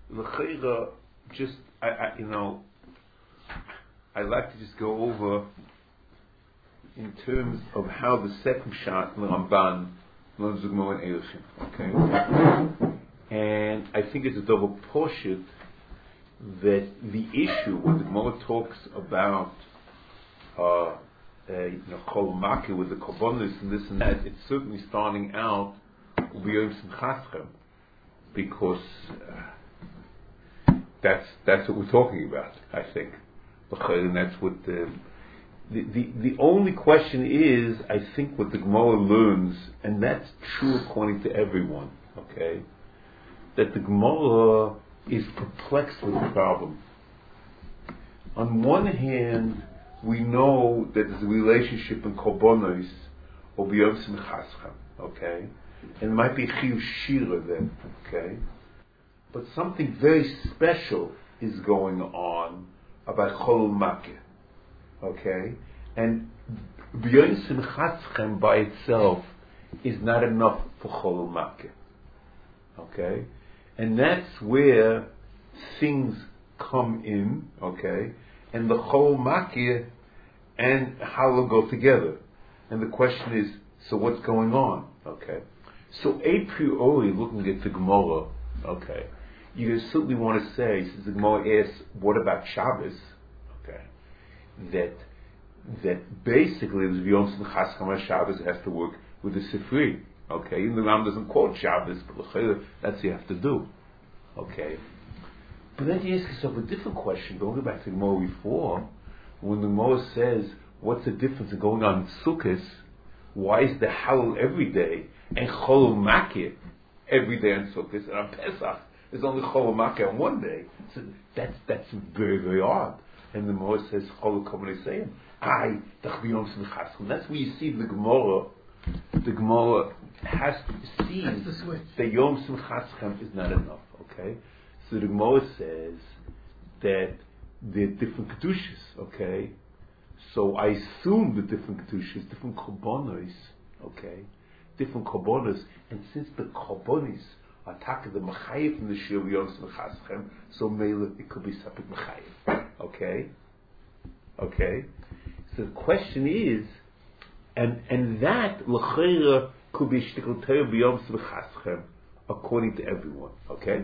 L'chayra, just I like to just go over in terms of how the second shot in the Ramban learns the Gemara in Eruchim. Okay, and I think it's a double portion that the issue when the Gemara talks about Chol Makeh with the Korbanos and this and that, it's certainly starting out B'Yom Simchaschem, because that's what we're talking about, I think. And that's what the only question is, I think, what the Gemara learns, and that's true according to everyone, okay, that the Gemara is perplexed with the problem. On one hand, we know that there's a relationship in Korbanos or B'Yom Simchaschem, okay, and it might be Chiyuv Shira then, okay, but something very special is going on about Chol Makeh, okay, and B'Yom Simchaschem by itself is not enough for Chol Makeh, okay, and that's where things come in, okay, and the Chol Makeh and Halal go together, and the question is, so what's going on, okay? So a priori, looking at the Gemara, okay, you certainly want to say, since the Gemara asks, what about Shabbos? Okay, that basically the Yom Simchas Chama Shabbos has to work with the Sifri. Okay, even the Ram doesn't quote Shabbos, but that's what you have to do. Okay, but then you ask yourself a different question. Going back to the Gemara before, when the Gemara says, what's the difference in going on Sukkot? Why is the Halal every day and Chol Makeh every day on Sukkot, and on Pesach there's only Chol Makeh on one day? So that's very, very odd. And the Gemara says Chol Komenisayim. That's where you see the Gemara. The Gemara has to see that Yom Simchaschem is not enough. Okay, so the Gemara says that they're different kedushas. Okay, so I assume the different kedushas, different korbanos. Okay, different korbanos, and since the korbanos are taka the mechayev from the shir of Yom Simchaschem, so mele it could be separate mechayev. Okay. So the question is, and that l'chayra could be shtikl Torah b'Yom Simchaschem according to everyone. Okay.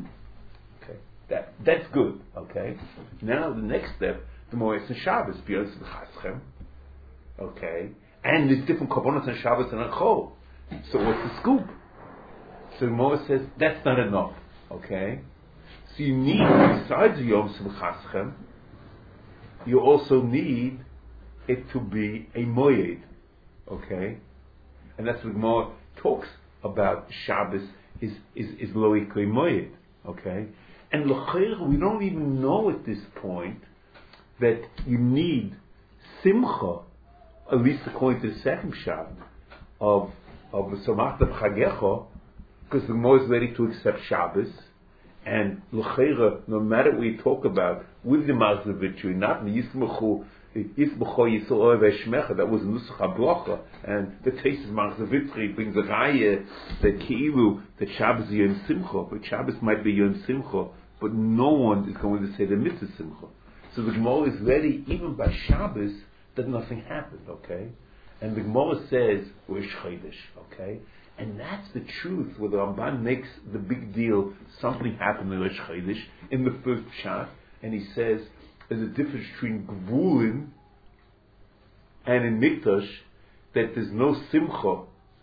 That's good. Okay. Now the next step, the Moed and Shabbos b'Yom Simchaschem. Okay. And there's different korbanos on Shabbos and on Chol. So what's the scoop? So the Moed says that's not enough. Okay. So you need, besides Yom Simchaschem, you also need it to be a moed, okay, and that's what Gemara talks about. Shabbos is loikoi moed, okay, and l'chayr we don't even know at this point that you need simcha, at least according to the second shot of Samachta B'Chagecha, because the Gemara is ready to accept Shabbos. And l'chayra, no matter what you talk about with the Mazel Vitri, not the Yismachu Yisrael Veshmecha, that was Nusach HaBracha, and the taste of Mazel Vitri brings a raya that Keilu, that Shabbos is Yom Simcha, but Shabbos might be Yom Simcha, but no one is going to say the Mitzvah Simcha. So the Gemara is ready, even by Shabbos, that nothing happened, okay? And the Gemara says, Rish Chodesh, okay? And that's the truth, where the Ramban makes the big deal, something happened in Rish Chodesh, in the first shot, and he says, there's a difference between Gvulin and in Mikdash, that there's no Simcha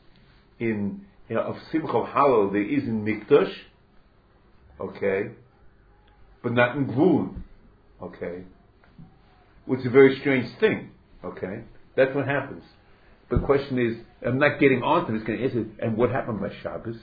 of Simcha of Halal, there is in Mikdash, okay, but not in Gvulin, okay, which is a very strange thing, okay, that's what happens. But the question is, I'm not getting on to this, going to answer, and what happened by Shabbos?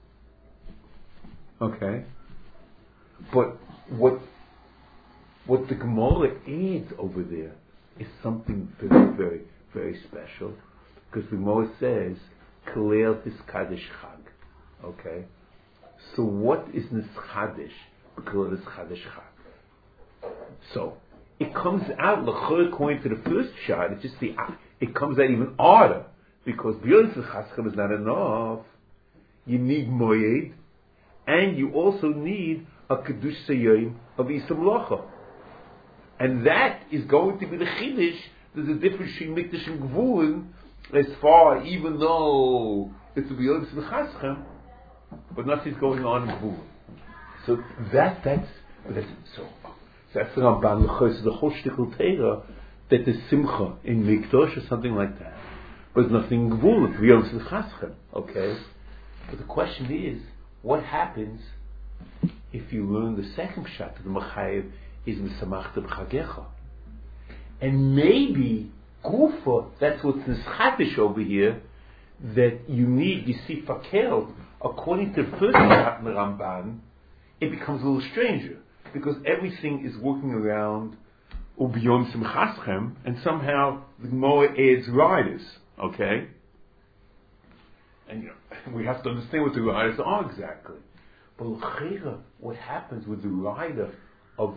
Okay. But what the Gemara adds over there is something very, very, very special. Because the Gemara says, Kalel Niskadesh Chag. Okay. So what is Niskadesh? Kalel Niskadesh Chag. So, it comes out, according to the first shot, it's just it comes out even odder, because B'Yom Simchaschem is not enough. You need Moed, and you also need a HaKadush Sayyim of Isam Locha. And that is going to be the Chiddush. There's a difference between Mikdash and Gvulin, as far, even though it's the B'Yodis and Chaschem, but nothing's going on in Gvulin. So that's the Ramban L'chos, the whole shtickle Teira, that there's Simcha in Mikdash or something like that. But there's nothing in Gvulin, B'Yodis and Chaschem, okay? But the question is, what happens if you learn the second pshat of the Machayev is Misamachta B'Chagecha? And maybe Gufa, that's what's Nischatish over here, that you see Fakel, according to the first pshat in the Ramban, it becomes a little stranger, because everything is working around Ubiyom Simchaschem, and somehow the Gemara adds riders, okay? And we have to understand what the riders are exactly. But l'chira, what happens with the rider of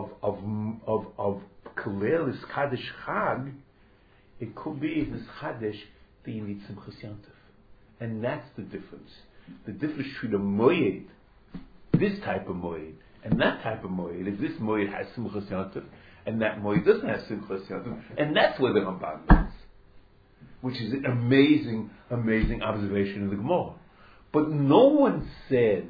Kalelis Kaddish Chag, it could be in this Kaddish that you need Simchas Yantif. And that's the difference. The difference between a Moyed, this type of Moyed, and that type of Moyed, is this Moyed has Simchas Yantif, and that Moyed doesn't have Simchas Yantif, and that's where the Ramban is. Which is an amazing, amazing observation of the Gemara. But no one said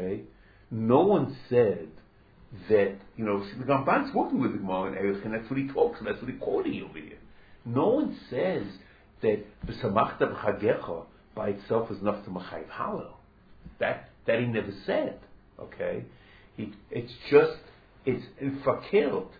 that, the Ramban's working with the Gemara in Erech, and that's what he talks, and that's what he's quoting over here. No one says that the Samachta B'Chagecha by itself is enough to Machayev Hallel. That he never said, okay? It's fakelt.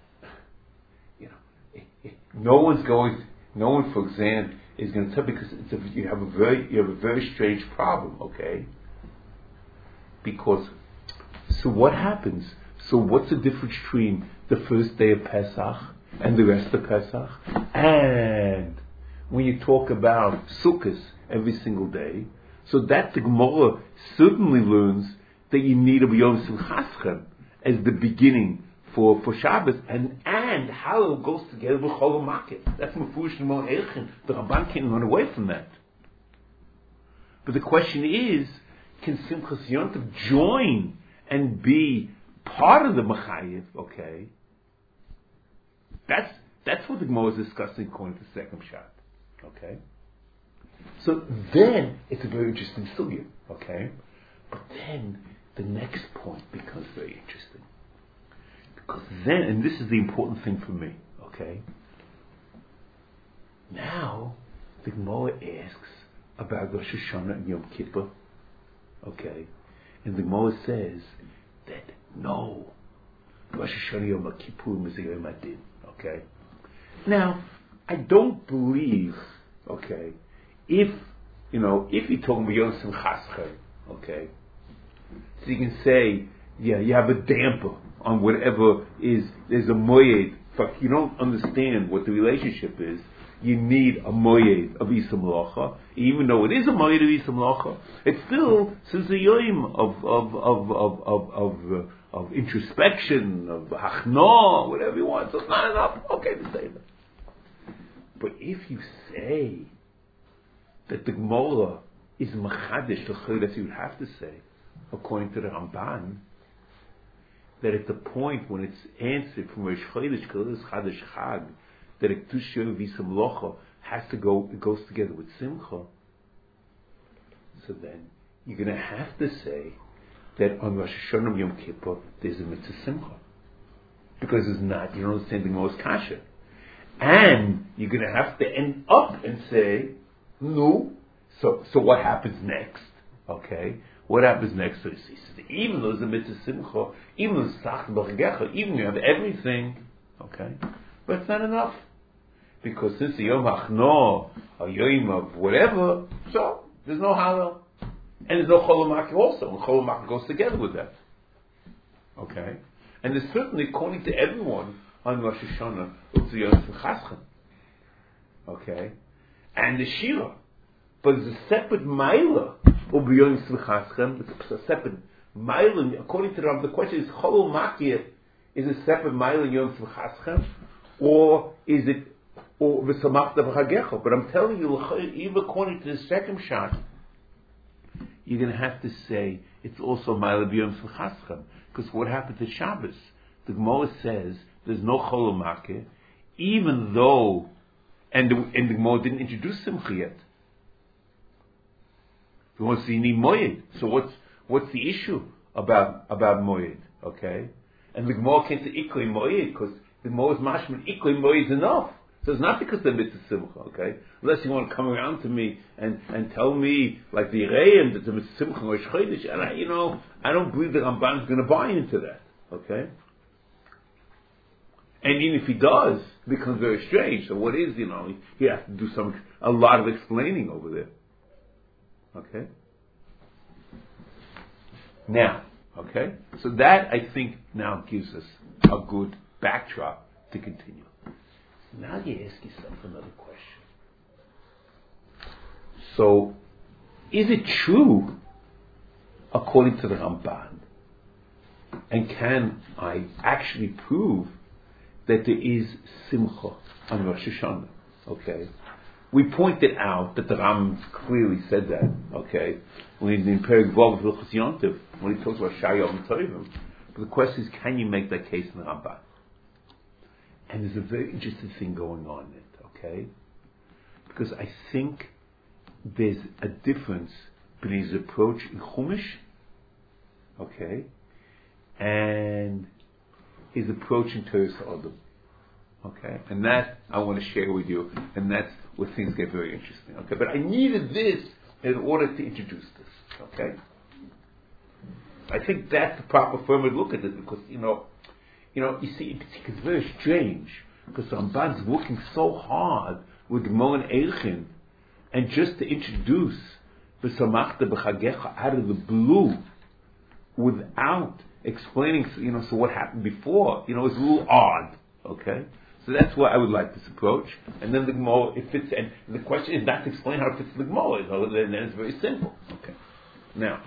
No one, for example, is going to tell, because you have a very strange problem, okay? Because, so what happens? So what's the difference between the first day of Pesach and the rest of Pesach? And when you talk about Sukkot every single day, so that the Gemara certainly learns that you need a B'Yom Simchaschem as the beginning for Shabbos, and Hallel goes together with Chol Makit. That's Mefurish Nemon Eichin. The Ramban can't run away from that. But the question is, can Simchas Yontif join and be part of the Machayev? Okay, that's what the Gemara is discussing according to the second shot. Okay, so then it's a very interesting sugya. Okay, but then the next point becomes very interesting. Because then, and this is the important thing for me, okay? Now, the Gemara asks about Rosh Hashanah and Yom Kippur, okay? And the Gemara says that no, Rosh Hashanah Yom Kippur is a Yom Adin, okay? Now, I don't believe, okay, if you're talking about Yom Simchaschem, okay, so you can say, yeah, you have a damper on whatever there's a moyed, but you don't understand what the relationship is. You need a moyed of Isam Locha, even though it is a moyed of Isam Locha. It's still since the yoim of introspection, of hachna, whatever you want. So it's not enough. Okay to say that. But if you say that the Gemara is machadish, that's you would have to say, according to the Ramban, that at the point when it's answered from Rosh Chodesh Kalelis Chadash Chag, that a Kedusha V'Isam Locha it goes together with Simcha. So then you're going to have to say that on Rosh Hashanah Yom Kippur there's a mitzvah Simcha, because it's not, you don't understand the most kasha, and you're going to have to end up and say no. So what happens next? Okay. What happens next? So he says, even though there's a mitzvah Simcha, even though it's Sach B'Chagecha, even you have everything, okay, but it's not enough. Because since the Yom Hachno, a Yom of whatever, so there's no Hallel. And there's no Chol HaMakir also, and Chol HaMakir goes together with that. Okay? And there's certainly, according to everyone, on Rosh Hashanah, it's the Yom Simchaschem. Okay? And the Shira. But there's a separate Maila, Ubiyom Simchaschem, it's a separate Maila. According to the Ram, the question is, Chol HaMakir is a separate Maila Yom Simchaschem, or is it V'samachta B'Chagecha? But I'm telling you, even according to the second shot, you're going to have to say it's also Ma'ala B'Yom Chaschem. Because what happened to Shabbos? The Gemara says there's no Chol Makeh, even though, and the Gemara didn't introduce Simcha yet. If you want to see, you need Moed. So what's the issue about Moed? Okay? And the Gemara came to Ikoi Moed, because the Gemara is mashman Ikoi Moed is enough. So it's not because the mitzvah simcha, okay? Unless you want to come around to me and tell me, like the Re'im, that the mitzvah simcha or Chodesh, and I don't believe the Ramban is going to buy into that, okay? And even if he does, it becomes very strange. So what is, he has to do a lot of explaining over there, okay? Now, okay? So that, I think, now gives us a good backdrop to continue. Now you ask yourself another question. So, is it true, according to the Ramban, and can I actually prove that there is Simcha on Rosh Hashanah? Okay. We pointed out that the Ram clearly said that, okay, when in Perek Vav of Hilchos Yontif, when he talks about Shayom Tovim. But the question is, can you make that case in the Ramban? And there's a very interesting thing going on in it, okay? Because I think there's a difference between his approach in Chumash, okay, and his approach in Teres Adam, okay? And that I want to share with you, and that's where things get very interesting, okay? But I needed this in order to introduce this, okay? I think that's the proper form to look at it, because, you see, it's very strange, because Ramban's working so hard with Gemara and Eichin, and just to introduce the Samachta B'Chagecha out of the blue, without explaining, so what happened before, is a little odd, okay? So that's why I would like this approach, and then the Gemara, it fits, and the question is not to explain how it fits the Gemara, then it's very simple, okay? Now,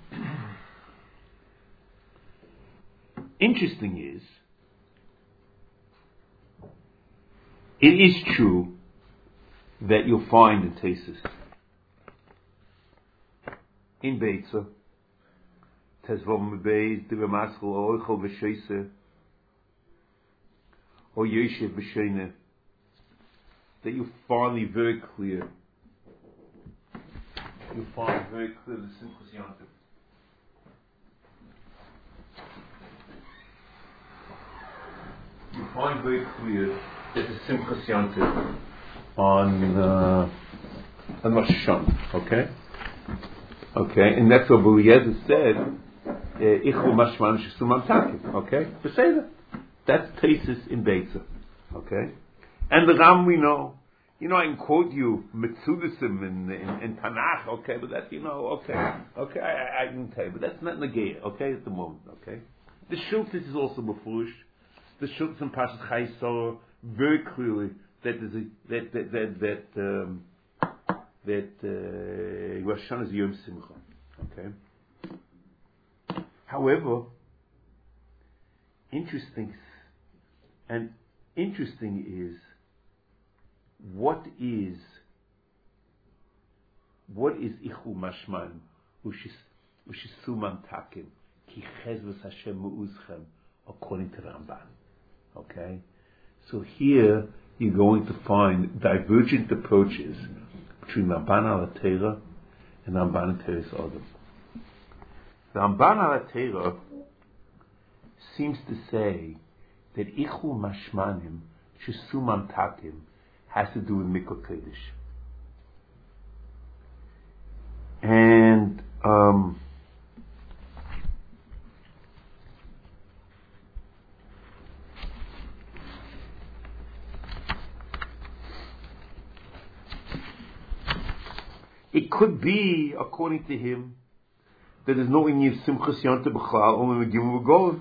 interesting is, it is true that you'll find in Tesis, in Beitza, Tezvom Beis, Divamaskal, Oichel V'Sheise, or Yeshiv V'Sheine, that you find it very clear. You find very clear the Simchas Yontif. You find very clear that the Simchas Yontif on Rosh Hashanah, okay? Okay, and that's what Eliezer said, Ichlu Mashman Shesumam Takim, okay? Beseder. That's Tesis in Beitza, okay? And the Ram we know. I can quote you Metzudasim in Tanakh, okay? But that's, okay, I can tell you, but that's not Nagaya, okay, at the moment, okay? The Shultis is also Mefurish. The Shultis in Parshas Chayei Sarah very clearly that Rosh Hashanah is Yom Simcha. Okay. However, interesting is what is Ichu Mashman Ushisuman Takim Ki Chezvus Hashem Mu'uzchem according to Ramban. Okay. So here you're going to find divergent approaches between Ramban al Torah and Ramban Teres Adam. The Ramban al Torah seems to say that Ichu Mashmanim Shesumam Takim has to do with Mikol Kodesh. And it could be, according to him, that there's no Inyan Simchas Yontif B'chlal, only Megillah V'Golos.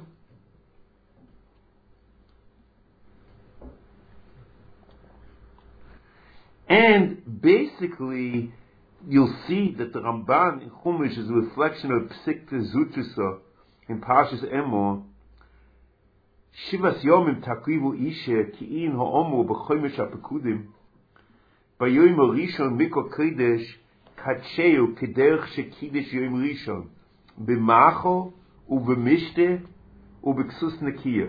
And basically, you'll see that the Ramban in Chumash is a reflection of Psikta Zutrisa in Parshas Emor. Shivas Yomim Takrivu Ishe Ki'in Ha'omu B'chomesh HaPekudim B'yoyim HaRishon Mikol Kodesh קדשהו כדרך שקידש יום ראשון במאכו ובמשתה ובכסוס נקייה.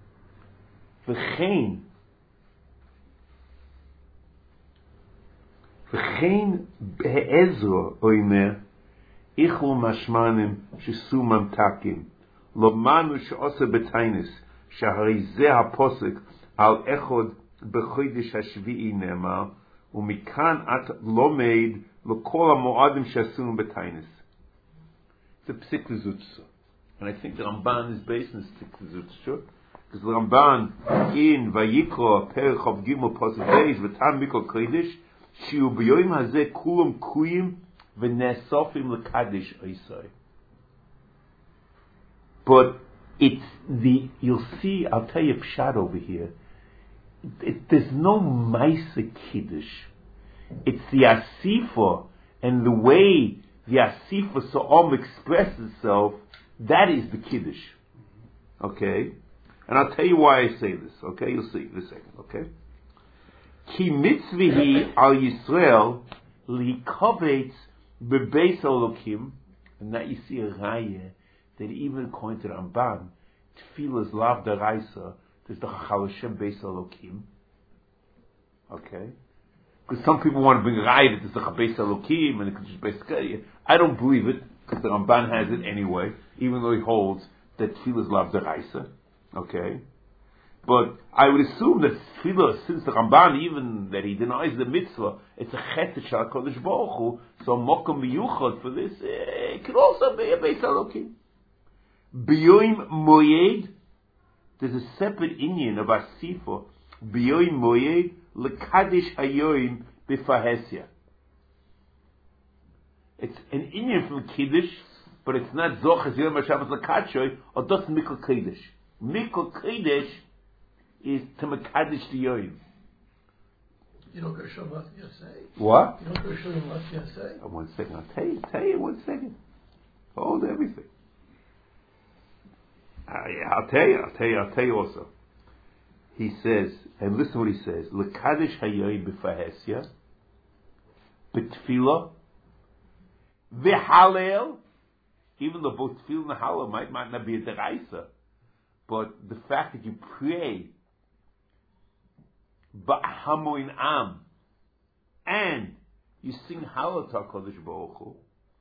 וכן בעזרו אומר איכו משמנים שסו ממתקים לומנו שעושה בטיינס שהרי זה הפוסק על אחד בחודש השביעי נאמר ומכאן את לומד לכל המועדים שעשינו בטיינס. It's a psik lezutza. And I think the Ramban is based on psik lezutza. Because the Ramban in Vayikra Perich of Gimel Pasuk Beis V'tam Mikol Kodesh Shiu B'yoyim Hazeh Kulam Kuyim V'nesofim L'Kadesh Oisai. But it's you'll see, I'll tell you a pshat over here. There's no Maisa Kiddush. It's the Asifa and the way the Asifa Sa'om expresses itself, that is the Kiddush. Okay? And I'll tell you why I say this. Okay? You'll see in a second. Okay? Ki mitzvihi al Yisrael li kovetz bebeis Elokim, and that you see a raya that even according to Ramban, Tefillah is lav deraisa, there's the Chachal Hashem beis Elokim. Okay? Because some people want to bring a raya that there's the Beis Elokim and it could just basically. I don't believe it because the Ramban has it anyway, even though he holds that Tefillah is lav deraisa. Okay? But I would assume that Tefillah, since the Ramban, even that he denies the mitzvah, it's a chet shel HaKadosh Baruch Hu, so mokum miyuchad for this, it could also be a Beis Elokim. B'yoyim moyed, there's a separate inyan of Asifa, B'yoyim moyed, l'kadesh hayoyim b'fahesia. It's an inyan from Kiddush, but it's not Zochas Yom HaShabbos l'kadshoy, or just Mikol Kodesh. Mikol Kodesh is to Mekadesh the Yoyim. You don't go show what you say. What? You don't go show him what you say. 1 second, I'll tell you 1 second. Hold everything. Yeah, I'll tell you also. He says, and listen what he says, L'kadesh hayoyim b'fahesia, b'tfilah, v'halel, even though both tefillah and halel might not be a deraisa, but the fact that you pray ba'hamoin am, and you sing halel to HaKadosh Baruch Hu,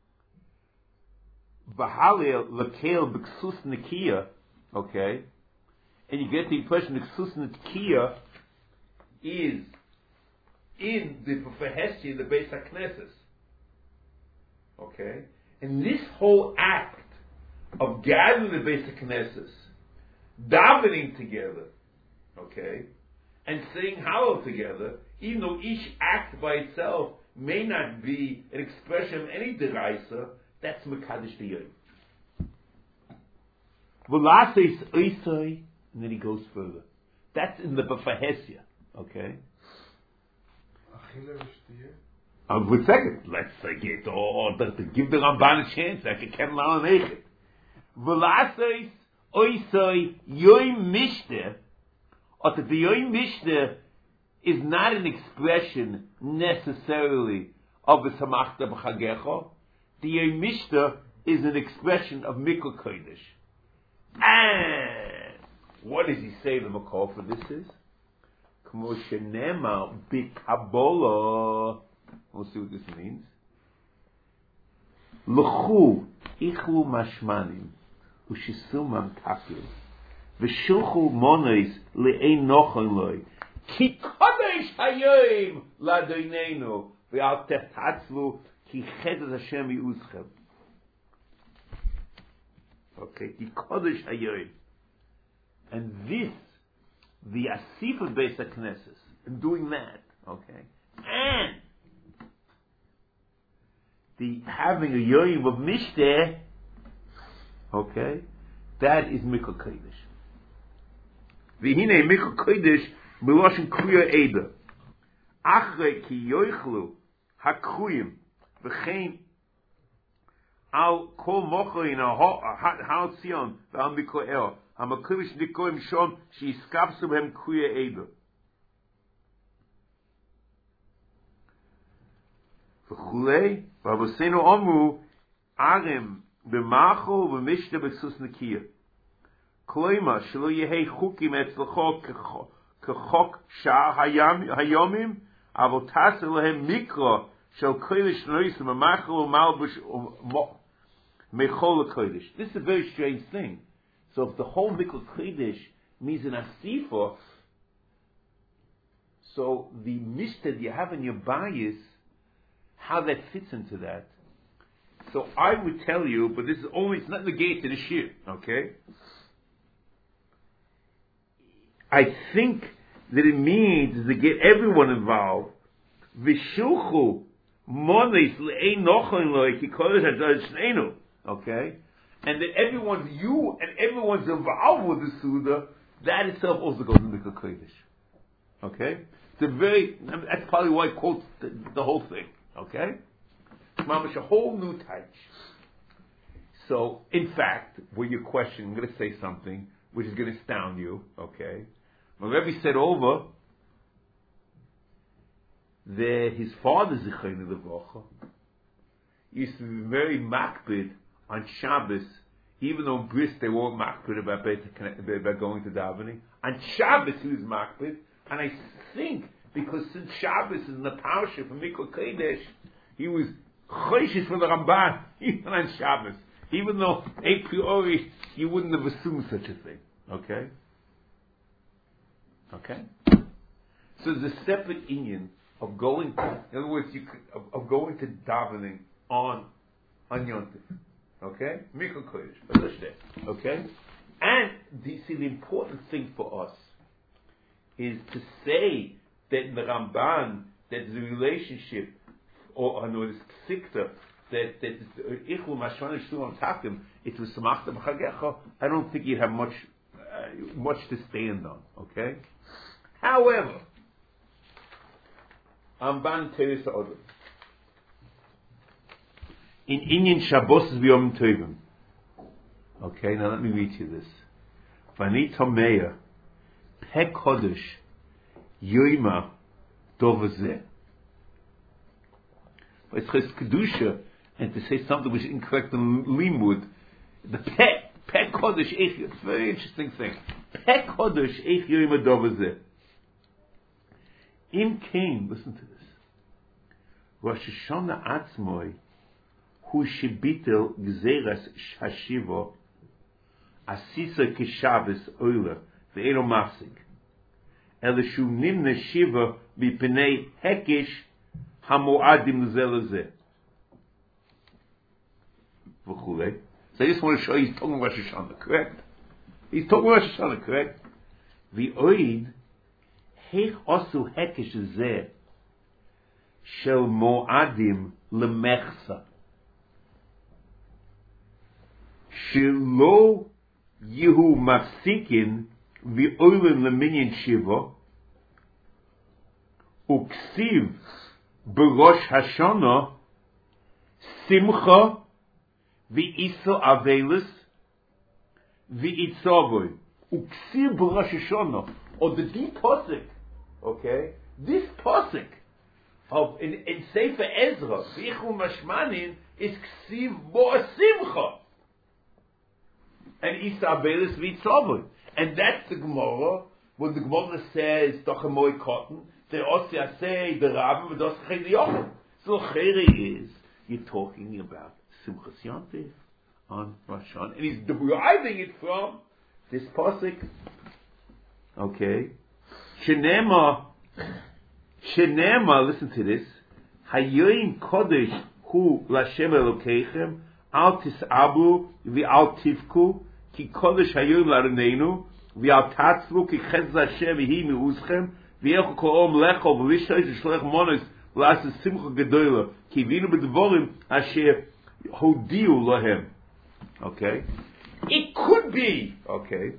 v'halel l'keil b'ksus nekiya, okay, and you get the impression that ksus nekiya is in the B'fahesia, the Beis HaKnesses, okay, and this whole act of gathering the Beis HaKnesses, davening together, okay, and saying Hallel together, even though each act by itself may not be an expression of any deraisa, that's Mekadesh Diyot. V'laseis oisai, and then he goes further. That's in the B'fahesia, okay? 1 second. Let's get to give the Ramban a chance. I can keep on it. V'laseis oisai yoim mishter, or that the yoim mishter is not an expression necessarily of the samachta b'chagecha. The yoim mishter is an expression of Mikol Kodesh. And what does he say the makor for this is? K'mo shenema b'kabola. We'll see what this means. L'chu ichlu mashmanim u'shisumam takim v'shulchu monois le'ein nochon loy ki kodesh hayoim ladoinenu v'al tehtatzlu ki chedes Hashem yi'uzchem. Okay, ki kodesh hayoim. And this, the Asifa Beis HaKnesses, in doing that, okay, and the having a yoyim of mishteh, okay, that is Mikol Kodesh. V'hinei Mikol Kodesh miloshin kriya eda. Achrei ki yoichlu hakruyim v'chein al kol mochoin ha'al tzion v'al Mikol El ha'makuvish nikoim shom she'iskapsu b'hem kriya eda. V'chulei, v'avosenu omru, arim, b'machol, v'mishta b'sus nekiyah. Kloima, shelo yehei chukim etzlecho kechok sha'ar hayomim, avol tase lehem mikra, shel kodesh noisem, v'machol u'malbush, mechol kodesh. This is a very strange thing. So if the whole mikra kodesh means an asifa, so the mishta that you have in your bias, how that fits into that. So I would tell you, but this is only, it's not negated to the shir, okay? I think that it means to get everyone involved. V'shulchu monis le'ein nochin lo'ei ki kodesh ha'dod shneinu, okay? And that everyone's involved with the Suda, that itself also goes into the Kodesh. Okay? That's probably why I quote the whole thing. Okay? Mamash, a whole new touch. So, in fact, with your question, I'm going to say something which is going to astound you. Okay? My Rebbe said over that his father, Zichron Levacha, used to be very makbid on Shabbos, even though in Bris they weren't makbid about going to davening. On Shabbos he was makbid, and I think because since Shabbos is in the Parsha for Mikra Kodesh, he was choishes for the Ramban even on Shabbos, even though a priori you wouldn't have assumed such a thing. Okay? Okay? So there's a separate inyan of going, in other words, of going to davening on Yom Tov. Okay? Mikra Kodesh. Okay? And the important thing for us is to say that in the Ramban, that the relationship, or this sikta, that is ichlu mashvan shulam takim, it was samachta b'chagecha. I don't think you'd have much to stand on. Okay. However, Ramban teres ha'odom in Inyan Shabbos v'Yom Tovim. Okay. Now let me read you this. Vani tomeya pek kodesh yoyma dovazeh. But it says kedusha, and to say something which is incorrect in limud, the pek kodesh eich. It's a very interesting thing. Pek kodesh eich yoyma dovazeh. Im came. Listen to this. Rosh Hashanah atzmoi hu shibitel gzeras hashivo asisa kishabes oila ve'ero mafsik. Elishu nimna shiva b'pnei hekish hamoadim zelazeh. V'chulei. So I just want to show you he's talking about Rosh Hashanah, correct? He's talking about Rosh Hashanah, correct? V'oid heich osu hekish zeh shel moadim lemechsa shelo yehu mafsikin v'oilim leminyan shiva uksiv b'rosh Hashanah simcha v'iso avelis v'itzavoy uksiv b'rosh Hashanah, or the deep posik, okay, this posik of in Sefer Ezra v'ichu mashmanin is ksiv bo simcha and isa avelis v'itzavoy. And that's the Gemara, when the Gemara says, Dochamoy cotton, the Osya say, the Rabbim, the Osya the Yochel. So, Chere is, you're talking about Simchas Yom Tov on Rosh Hashanah, and he's deriving it from this Pasuk. Okay. Shenema, listen to this. Hayoim Kodesh hu Lashem Elokeichem, al tis'abu v'al tivku, ki Kodesh hayoim lareneinu, v'al tatzvu ki chez Hashem v'hi mi'uzchem, v'yechu kolom lecho v'vishoy z'shlech monos v'las simcha gedoyla, ki v'inu b'dvorim asher hodiu lohem. Okay? It could be. Okay.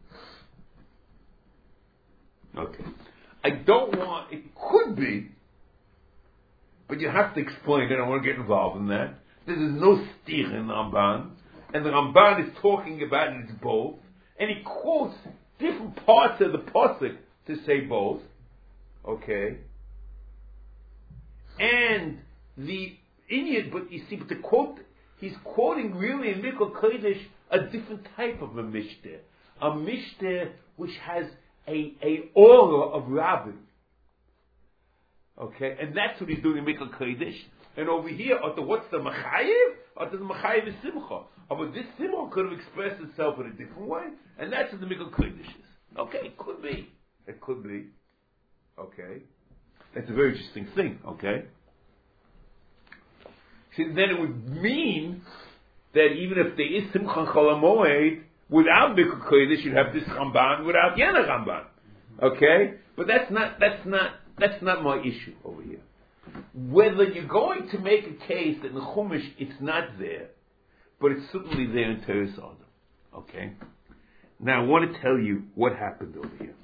I don't want, it could be, but you have to explain it. I don't want to get involved in that. There is no stich in the Ramban, and the Ramban is talking about it as both, and he quotes different parts of the pasuk to say both. Okay, and the Indian, but you see, but the quote, he's quoting really in Mikol Kodesh a different type of a mishter which has a aura of Rabbi. Okay, and that's what he's doing in Mikol Kodesh. And over here, what's the Machayev? The Machayev is Simcha. But this Simcha could have expressed itself in a different way, and that's what the Mikol Kodesh is. Okay, it could be. It could be. Okay. That's a very interesting thing, okay? See, then it would mean that even if there is Simcha Chol HaMoed, without Mikol Kodesh, you'd have this Ramban without Yana Ramban. Okay? But that's not my issue over here. Whether you're going to make a case that in the Chumash it's not there, but it's certainly there in Teres Adam. Okay? Now I want to tell you what happened over here.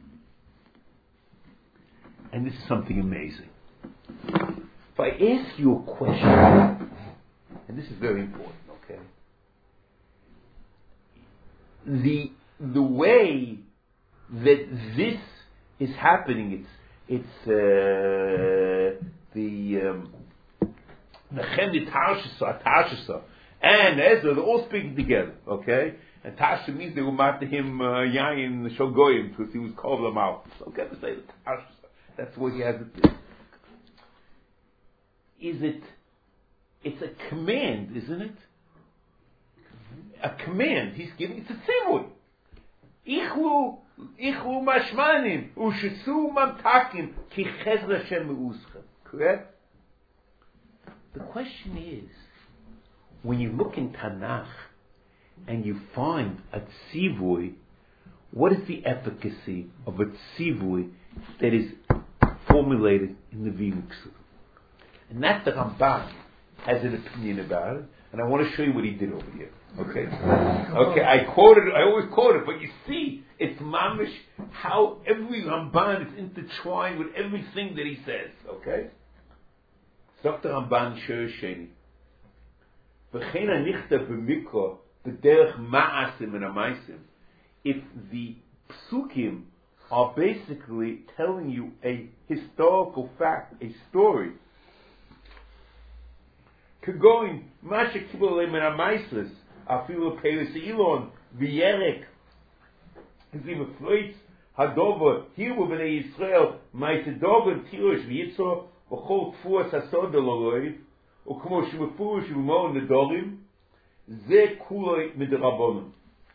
And this is something amazing. If I ask you a question, and this is very important, okay? The way that this is happening, it's Nechem Tarshasa, and Ezra, they're all speaking together, okay? And Tasha means they were mad to him Yain Shogoyim because he was called them out. So okay, to say the Tasha. That's what he has it there. It's a command, isn't it? A command. He's giving, it's a tzivui. Ichlu mashmanim, ushisu mamtakim, ki chezra Hashem me'uschem. Correct? The question is, when you look in Tanakh, and you find a tzivui, what is the efficacy of a tzivui that is formulated in the Vimuksu? And that's the Ramban has an opinion about it, and I want to show you what he did over here. Okay? Okay, I always quote it, but you see, it's mamish how every Ramban is intertwined with everything that he says. Okay? Dr. Ramban Shir Sheni. V'chein anichta b'mikra b'derech ma'asim and amaisim. If the psukim are basically telling you a historical fact, a story, Kagoin, Masha Kibalem and Amaislis, Afilu Pelis Elon, Vierek, Zima Floitz, Hadova, Hiru B'nei Yisrael, Maitadova and Tirosh V'yitzor, V'chol Tfuas Hasod Eloroi, U'kmo Shemefurish V'mo Nedorim, Ze Kuloi Midrabonim.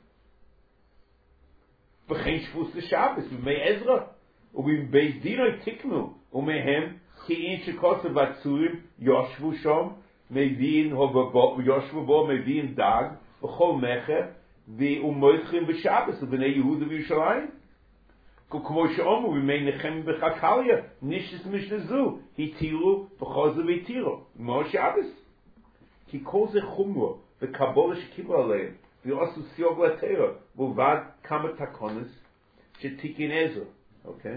V'chein Shvus L'Shabbos, V'mei Ezra, U'v'mei Dinoi Tiknu, U'mehem, Ki'in Shekosav Atzurim, Yoshvu Shom, Mevin Yoshua Bo Mevin Dag V'chol Mecher V'umoichim V'Shabbos V'nei Yehuda V'Yushalayim K'mo she'omu V'mei Nechem B'Chakalia Nishis Mishnazu Hitiru V'chozu V'Tiru Mo Shabbos Ki Kol Ze Chumro V'Kabola Shekibra Aleim V'Osu Siog L'Teira V'Vad Kama Takonis Shetikin Ezra. Okay.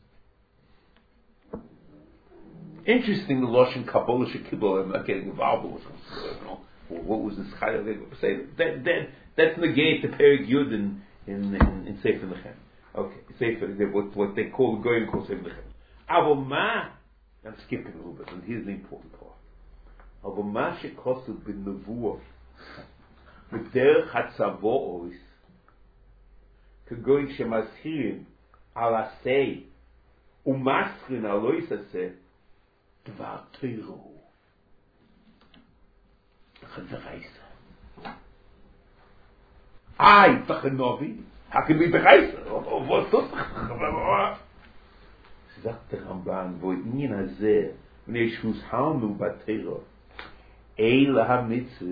Interesting, the Lashon Kabbalah Shekibel. I'm not getting involved with what was this Chayil say? That's negate the Perik Yud in Sefer Nechem. Okay, Sefer what they call going called Sefer Nechem. Avoma, I'm skipping a little bit, and here's the important part. Avoma shekosu b'nevuah b'derech hatzavoos k'goyin shemazhirim al asei u'maschrin alois aseh Dvar Teiru. Tachanovi. How can we be Bereisa? What's das? Sagt der Ramban, wo in Hazeh, wenn ich muss haunu Batero, Eila HaMitzvah,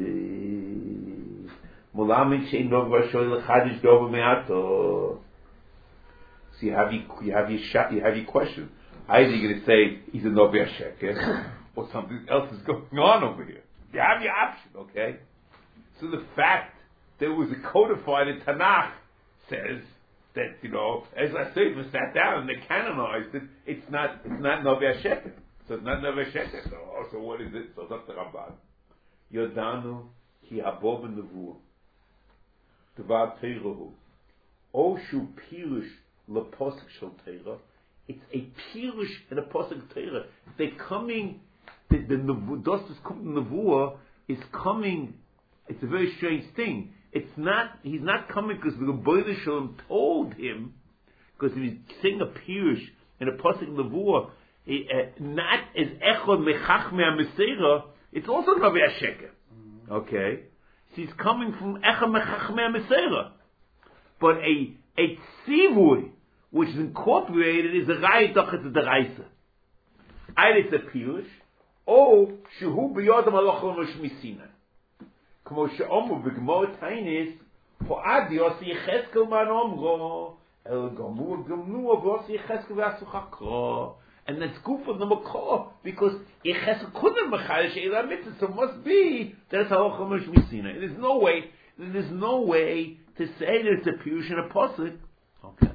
Mulamin shein no v'shoy l'chadish dovo me'ato. So you have your question. Either you're going to say he's a Novi Hasheker, or something else is going on over here. You have your option, okay? So the fact that it was codified in Tanakh says that, as I say, we sat down and they canonized it, it's not Novi Hasheker. So it's not Novi Hasheker. So what is it? So that's the Ramban. Yodanu ki habov nevuah. Dvar Teiruhu. Oshu pirush leposik shel Teirah. It's a pirush and a pasuk Torah. They're coming the Dostas Kum Nevuah is coming. It's a very strange thing. It's not. He's not coming because the Rebbeinu Shalom told him. Because if he's saying a pirush in a pasuk Nevuah, not as echod mechachmei Meseira, it's also going to be a sheker. Okay, so he's coming from echod mechachmei Meseira, but a tzivui which is incorporated is a raya dachet deraisa. Either it's a pirush or shehu b'yodam halachol mishmisina. Kmo she'omu b'gemor tainis ho'ad yosi Yecheskel man omro el gamur gemnu v'osi Yecheskel v'asu chakro. And that's good for the makor because Yecheskel couldn't mechalish eila mitzvah, so it must be that it's halachol mishmisina. There's no way to say that it's a pirush and a pasuk. Okay.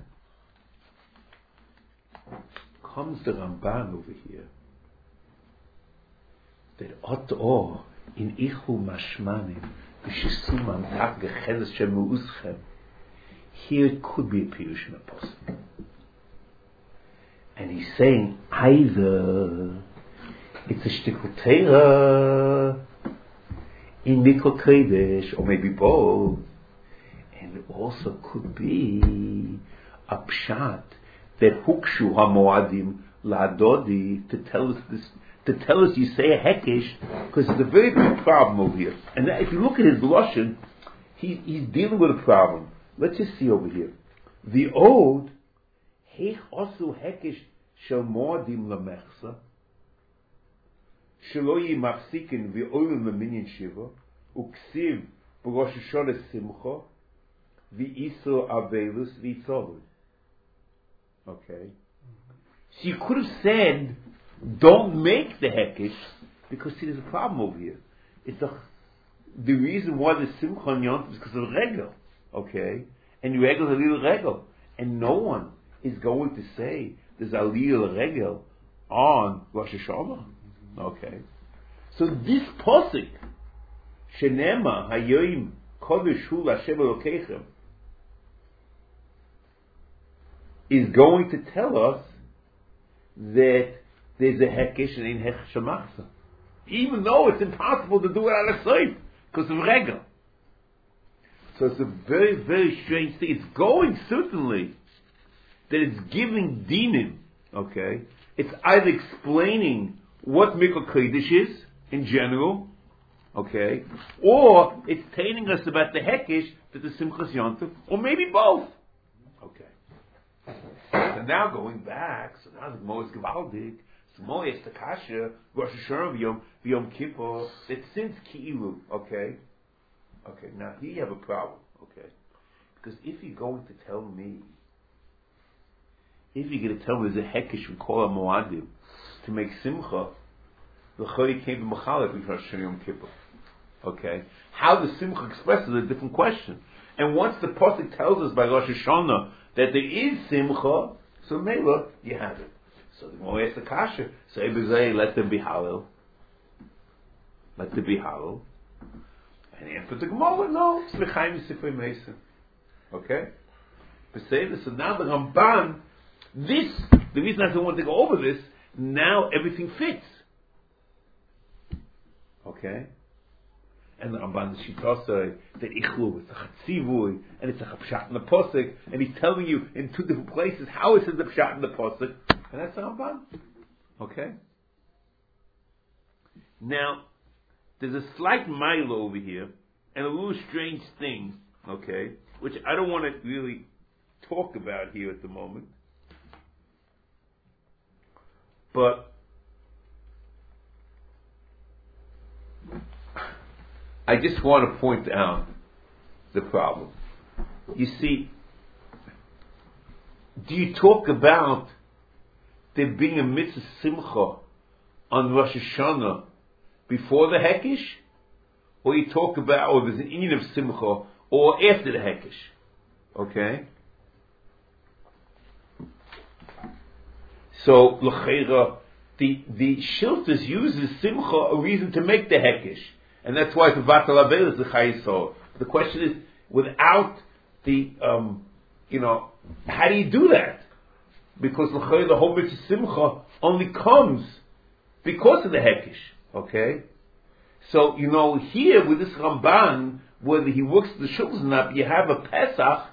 Comes the Ramban over here that Oto in Ichu Mashmanim V'Shisuman Tak Gecheles Shemuuschem. Here it could be a pirush and a pasuk, and he's saying either it's a shtikul Torah in Mikol Kodesh or maybe both, and it also could be a pshat that hukshu hamoadim laadodi to tell us this, to tell us you say a hekesh, because there's a very big problem over here. And if you look at his lashon, he's dealing with a problem. Let's just see over here. The ode heich osu hekesh shel moadim lamechsa shelo yimafsikin v'olim leminyan shiva uksiv b'rosh hashanah simcha v'isro avelus v'tzolud. Okay. So you could have said, don't make the hekesh, because see, there's a problem over here. It's the reason why the simcha on Yom Tov is because of regel. Okay? And regel is a little regel. And no one is going to say there's a little regel on Rosh Hashanah. Okay? So this posik, Shenema Hayoim Kodesh Hu Lashem Elokeichem, is going to tell us that there's a hekesh and in hech shemachsa, even though it's impossible to do it on a site because of regel. So it's a very, very strange thing. It's going certainly that it's giving dinim. Okay, it's either explaining what Mikol Kodesh is in general, okay, or it's telling us about the hekesh that the Simchas Yom Tov, or maybe both. Okay. So now going back, so now the Gemara is Gevaldik, so Gemara is Takasha, Rosh Hashanah V'Yom Kippur, that since Ki'ilu, okay, now here you have a problem, okay, because if you're going to tell me, if you're going to tell me there's a hekesh from Kol HaMoadim to make Simcha, the Chori came to Mechalek with Rosh Hashanah Yom Kippur, okay, how the Simcha expresses is a different question, and once the Pasuk tells us by Rosh Hashanah that there is Simcha, so Mela, you have it. So the Gemara asks the Kasha, so Ebezei, let them be Hallel. Let them be Hallel. And the answer to the Gemara, no, it's L'chaim Yisifrei Meisen. Okay? So now the Ramban, the reason I don't want to go over this, now everything fits. Okay? And the Ramban the Shitosai that Ichlu is a Chatzivui and it's a Pshat in the Posuk, and he's telling you in two different places how it says the Pshat in the Posuk, and that's the Ramban. Okay? Now, there's a slight milo over here and a little strange thing, okay, which I don't want to really talk about here at the moment, but I just want to point out the problem. You see, do you talk about there being a mitzvah simcha on Rosh Hashanah before the Hekesh? Or you talk about, or there's an inyan of simcha, or after the Hekesh? Okay? So, l'cheira, the Shiltas uses simcha a reason to make the Hekesh. And that's why the Vatal Avel is the Chayisor. The question is, without the, how do you do that? Because the whole mitzvah simcha only comes because of the Hekesh. Okay? So, here with this Ramban, whether he works the Shulchan or not, you have a Pesach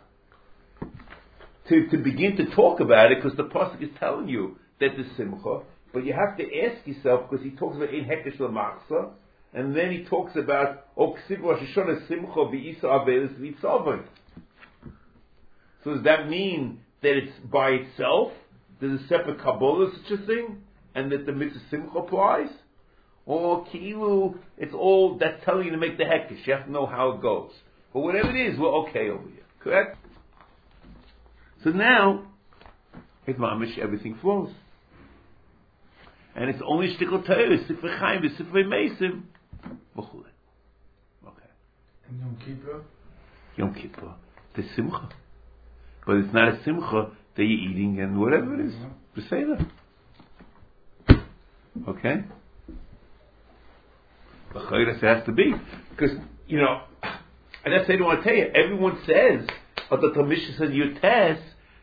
to begin to talk about it, because the Pasuk is telling you that the Simcha, but you have to ask yourself, because he talks about in Hekesh L'Machsa, and then he talks about Oksiv Rosh Hashanah Simcha V'Isa Avelis V'Itzavan. So does that mean that it's by itself? There's a separate Kabbalah, such a thing, and that the mitzvah Simcha applies? Or Ki'ilu, it's all, that's telling you to make the Hekesh. You have to know how it goes. But whatever it is, we're okay over here. Correct? So now, it's mamish, everything flows. And it's only shtikl Torah, Sifrei Chaim, Sifrei Meisim, v'chule. Okay. And Yom Kippur? Yom Kippur, the Simcha. But it's not a Simcha that you're eating and whatever it is. Just say that. Okay? The Chayras has to be. Because, and that's what I don't want to tell you. Everyone says, or the Talmud says, your test,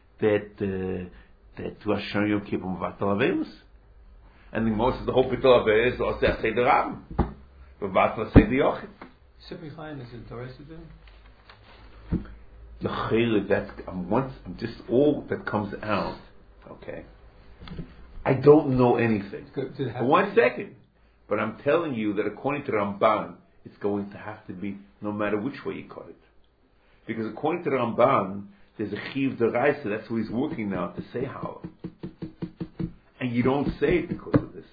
that Rosh Hashanah Yom Kippur Mevatel Avelos. And the most of the whole Betel Avelos is also say the Ram. Mevatel say the Yochid. Sifrei Chaim is a Torah thing? The Chayra, that's, I'm just all that comes out. Okay? I don't know anything. One second. But I'm telling you that according to Ramban, it's going to have to be no matter which way you cut it. Because according to Ramban, there's a Chiv D'Oraisa, that's who he's working now, to say Halal. And you don't say it because of this.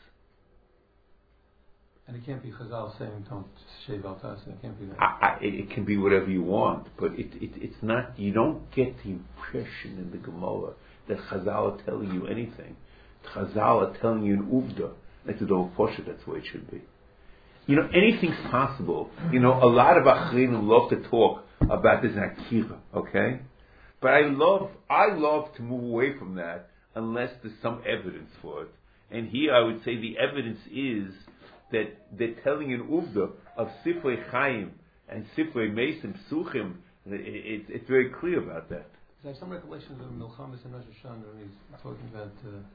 And it can't be Chazal saying don't shave al tas, it can't be that. It can be whatever you want, but it's not, you don't get the impression in the Gemara that Chazal are telling you anything. Chazal are telling you an Uvda. That's the way it should be. Anything's possible. A lot of Achrinim love to talk about this in Akira, okay? But I love to move away from that unless there's some evidence for it. And here I would say the evidence is that they're telling an Uvda of Sifrei Chaim and Sifrei Meisim Psuchim. It's very clear about that. I have some recollections of Milchamis and Rosh Hashanah when he's talking about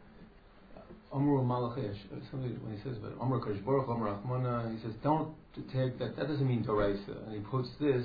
Amru Malachish, something when he says about Amru Kadosh Baruch Hu, Amru Achmana, he says don't take that. That doesn't mean Toraisa, and he puts this.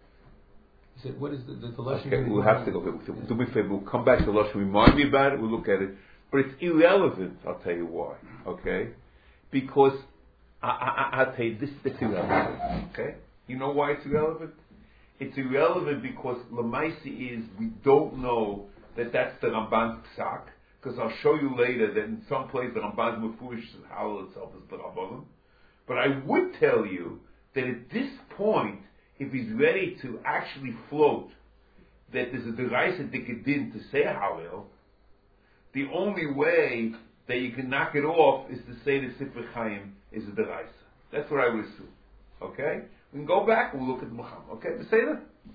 He said, "What is the lashon?" Okay, we'll have to go. Do me a favor. We'll come back to the lashon. Remind me about it. We'll look at it, but it's irrelevant. I'll tell you why. Okay, because I'll tell you this. It's irrelevant. Okay, you know why it's irrelevant? It's irrelevant because Lamaisi is we don't know that that's the Ramban's psak. Because I'll show you later that in some place the Ramban's Mefurish Halal itself is the Rabbanim. But I would tell you that at this point, if he's ready to actually float, that there's a Deraisa Dikadin to say Halal, the only way that you can knock it off is to say the Sifrei Chaim is a Deraisa. That's what I would assume. Okay? We can go back and we'll look at Muhammad. Okay? But say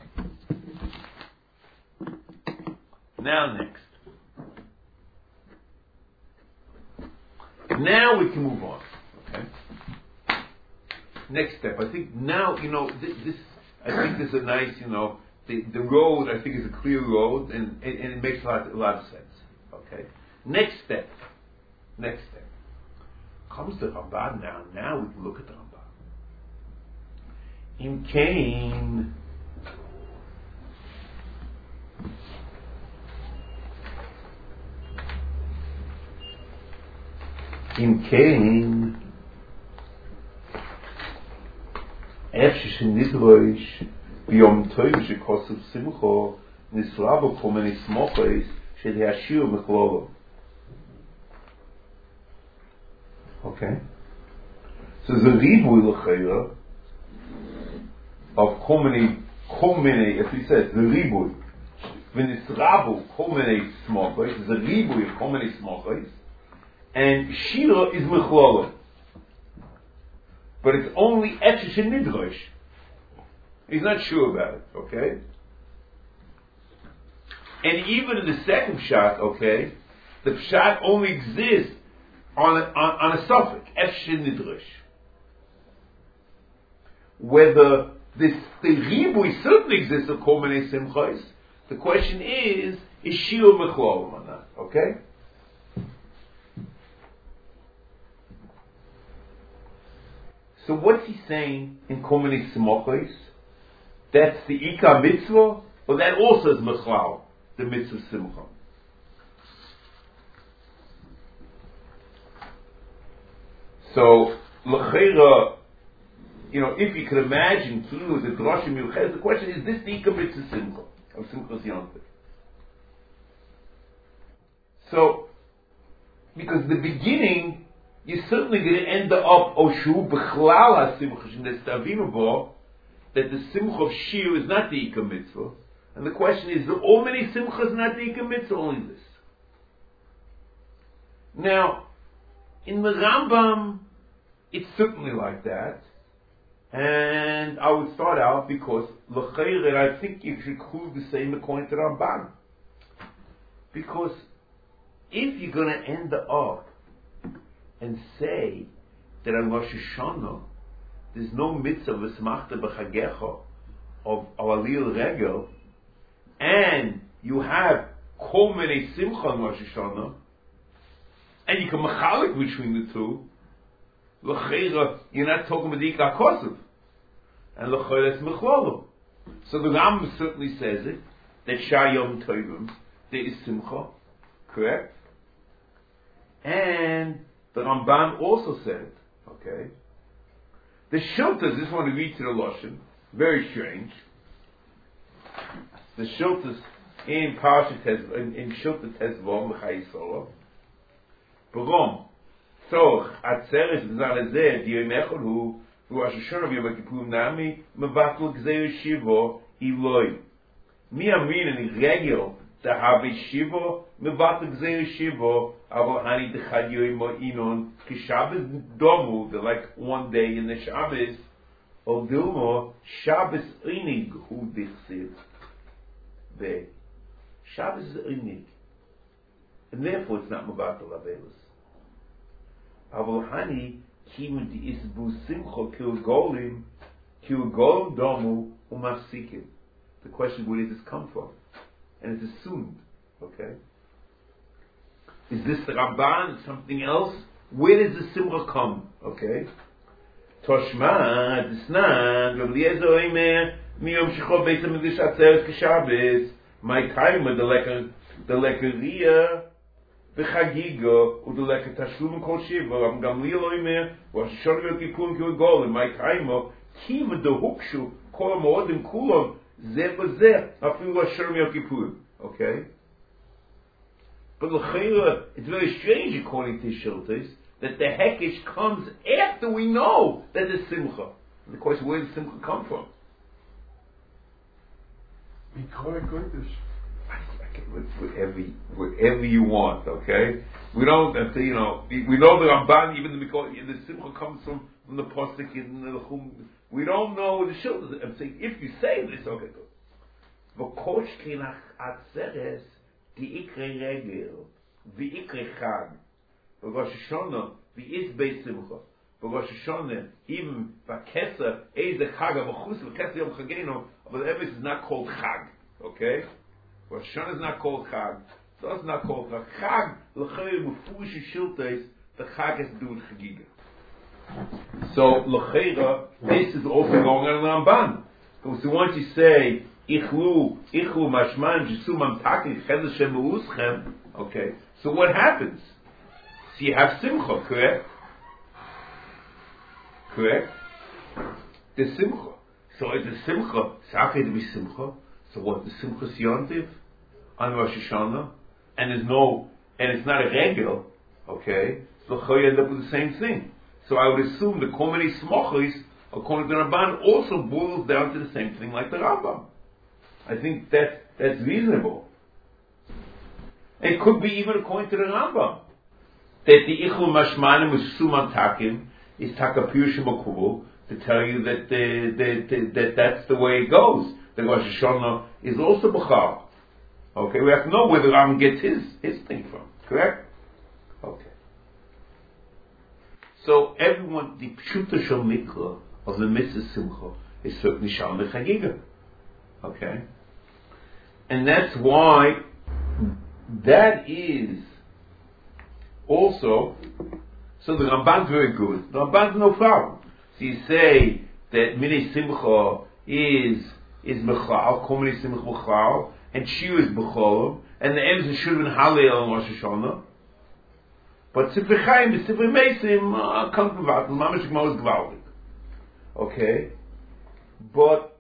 that. Now next. Now we can move on. Okay. Next step. I think now this. I think this is a nice. The road. I think is a clear road, and it makes a lot of sense. Okay. Next step. Comes the Ramban now. Now we can look at the Ramban. In Cain. In Cain, אפשר שנדרוש ביום טוב שכוסף שמחו נסלבו כל מיני סמוכות שלהשאיר מכלולו. Okay? So the ריבוי לחיה of כל מיני, as he says, the ריבוי ונסלבו כל מיני סמוכות, the ריבוי of כל מיני סמוכות, and Shira is Mechlala. But it's only Etchish and Nidrosh. He's not sure about it, okay? And even in the second shot, okay, the shot only exists on a suffix, Etchish and Nidrosh. Whether the Ribui certainly exists of Kol Minei Simchos, the question is Shira Mechlala or not, okay? So what's he saying in Komeni Simochos? That's the Ika mitzvah, or that also is Mechlal, the mitzvah Simcha? So, L'cheira, if you can imagine Kilu as a Drosha Miuchez, the question is this the Ika mitzvah Simcha, of Simchas Yontif? So, because the beginning, you're certainly going to end up Oshu B'chlal HaSimcha Shnestavinu Bo, that the Simcha of Shir is not the Ika mitzvah. And the question is, are all many Simchas not the Ika mitzvah, only this? Now, in the Rambam, it's certainly like that. And I would start out because, L'cheira, I think you should include the same according to Ramban. Because if you're going to end up and say that on Rosh Hashanah there's no mitzvah v'smachta b'chagecha of alil regel, and you have kol many simcha on Rosh Hashanah, and you can machalik between the two, l'cheira, you're not talking about Ika Kosev, and l'cheira it's mechlolo. So the Rambam certainly says it, that Shayom Tovim, there is simcha, correct? And the Ramban also said it, okay? The Shiltas, this one to read to the Lashon, very strange. The Shiltas in Parsha Tezvav, in Shilta Tezvav, Mechai Yisrael, B'rom, Tzorch, Atzeres, B'zalazeh, D'yom Echad Hu, Rosh Hashanah, Yom Kippurim Nami, Mevatel Gzeir Shivo, Iloi. Mi Amin, in Regel, the Have Shivo, Mevatel Gzeir Shivo, Aval Hani Dechad Yoimo Inon, Kishabbos Domu, the like one day in the Shabbos, or Dilmo, Shabbos Einig, Hu Dichsiv. Be. Shabbos is Einig. And therefore it's not Mevatel Avelos. Aval Hani, Kimu Di Isbu Simcha, Kil Golim Domu, Umafsikim. The question, where does this come from? And it's assumed, okay? Is this the Ramban? Something else? Where does the Simcha come? Okay? Toshma, Disnan, Gabliezer Oimer, Miyom Shechol Beis HaMikdash Atzeres Keshabbos, my time with the Lekeria, V'chagiga, U'the Leket Tashlum Kol Shiva, Am Gamliel Oimer, Rosh Hashanah Yom Kippurim Kil Golem, my time, Kiva the Hukshu, Kol HaMoadim Kulon, Zeh B'Zeh, Afilu Rosh Hashanah Yom Kippurim. Okay? But l'cheira, it's very strange according to Shiltas that the Hekesh comes after we know that there's Simcha. And the question, where does Simcha come from? Whatever you want, okay? We don't, we know the Ramban, even the Simcha comes from the Postik and the Chum. We don't know the Shiltas. I'm saying, if you say this, okay, good. V'koshki nach atzeres di ikre regel v'ikre chag v'Rosh Hashanah v'is beis simcha v'Rosh Hashanah even v'kesa eiz a chag v'chus v'kesa yom chagenu, but the emes is not called chag, okay? Rosh Hashanah is not called chag, so it's not called chag. Chag l'chayr mufurish shiltes, the chag has to do with chagiga. So l'chayra, this is also going on Ramban. So once you say Ichlu mashman jisum amtakin chedesh shemuuschem. Okay, so what happens? So you have simcha, correct? Correct? The simcha. So is the simcha sakeh to be simcha? So what? The simcha yontiv on Rosh Hashanah, and it's not a regel. Okay, so you end up with the same thing. So I would assume the Komeni Smochos, according to the Ramban, also boils down to the same thing like the Rambam. I think that's reasonable. It could be even according to the Rambam that the Ichlu Mashmanim with Suman Takim is Takapir Shemakubu to tell you that that's the way it goes. The Rosh Hashanah is also B'chal. Okay, we have to know where the Rambam gets his thing from. Correct? Okay. So everyone, the Pshuta Shal Mikra of the Mitzvah Simcha is certainly Shal Mechagiga. Okay? And that's why that is also, so the Ramban's very good. The Ramban's no problem. So you say that Minei Simcha is Bechal, Kol Minei Simcha Bechal, and Shiur is Becholim, and the Emes should have been Hallel and Rosh Hashanah. But Sifrei Chaim and Sifrei Meisim come from Vatal, Mamash Gemara is Gvaldik. Okay? But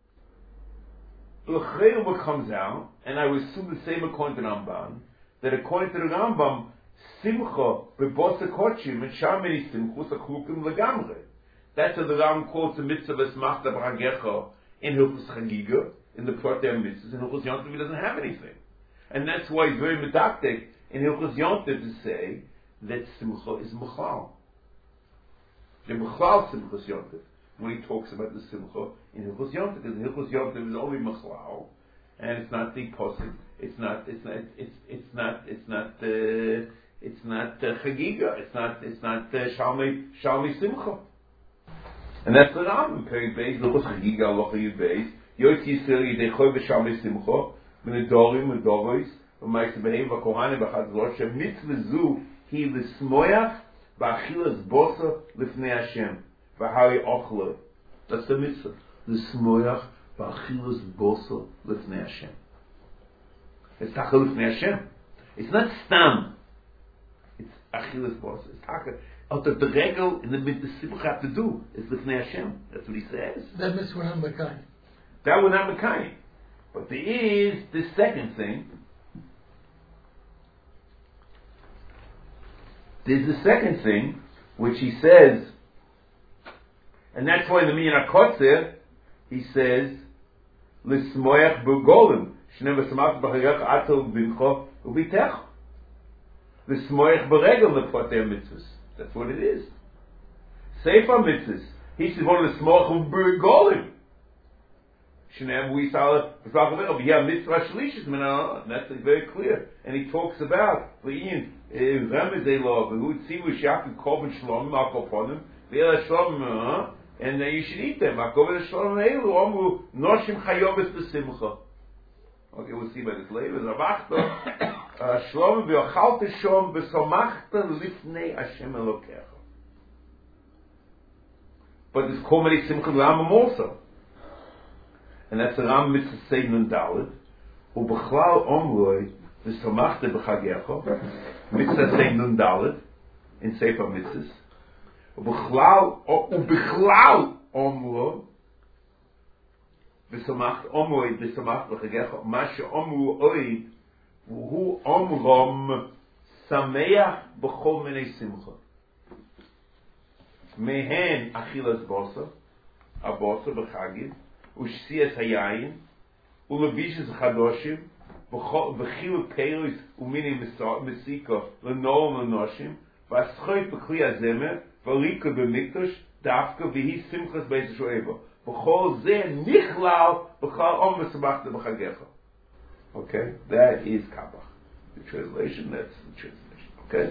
L'chreir what comes out, and I will assume the same according to the Rambam, that according to the Rambam, Simcha bebosa kochim and shamini simchus aklukim legamre. That's how the Rambam quotes the mitzvah v'smachta b'chagecha in Hilchos Chagiga, in the Protei mitzvahs. In Hilchos Yontif he doesn't have anything, and that's why he's very medactic in Hilchos Yontif to say that Simcha is Mechal. The Mechal Simchas Yontif when he talks about the Simcha in Hilchos Yontif, because in Hilchos Yontif is only Mechal, and it's not the posik. It's not Chagiga. It's not Shalmei Simcha. And that's the Rambam. Peri Beis Luchos Chagiga Alocha Yud Beis Yotz Yisrael Yidei Choy V'Shalmei Simcha V'Nedorim V'Dorois V'Ma'aseh Behem V'Kohanim V'Chad Rosh Mitzvah Zu Hi L'Smoyach V'Achilas Bosa L'Fnei Hashem V'Hari Ochle. That's the mitzvah. L'Smoyach V'Achilas Bosa L'Fnei Hashem. It's Tachal L'Fnei Hashem. It's not Stam. It's Achilas Bosa. It's Tachal. Out of the regel in the Simcha have to do is L'Fnei Hashem. That's what he says. That mitzvah not Mekayim. That we're not Mekayim. But there is the second thing. There's the second thing which he says, and that's why in the Minyan HaKotzer he says L'Smoyach B'Golim Shneim V'Samach B'Chagecha Atel B'Bincho U'Bitecha L'Smoyach B'Regel L'Protei Mitzvahs. That's what it is. Sefer Mitzvahs. He says one of the L'Smoyach B'Golim Shneim V'Yisal V'Samach B'Chagecha Mitzvah Shlishis. That's very clear. And he talks about V'Yin Remezei Lo V'Hu Tzivu Sh'Yakim Korban Shlomim Akoponim V'Yel Shlomim and you should eat them. Akovet Shlomim Eilu Omru Noshim Chayobes B'Simcha. Okay, we'll see about this later. Zavachta Shlomim V'Yochalta Shom V'Somachta Lifnei Hashem Elokecha. But there's Kol Minei Simcha Rambam also, and that's the Rambam Mitzvah Seid Nun Dalet. U'Bechlal Omroi V'Somachta B'Chagecha Mitzvah Seid Nun Dalet in Sefer Mitzvahs. Ubechlal omro v'samach omroi v'samach v'chagecha mashe omru oid v'hu omrom sameach b'chol minei simcha mehen achilas bosa abosa b'chagid u'shsias hayayin u'levishas chadoshim v'chilu peiros u'minei mesika l'noam l'noshim v'aschoy b'kli hazemer Valika b'mikdash dafka v'hi simchas beis shoeva b'chol zeh nichlal b'chal om v'samachta b'chagecha. Okay, that is Kabach. The translation. That's the translation. Okay.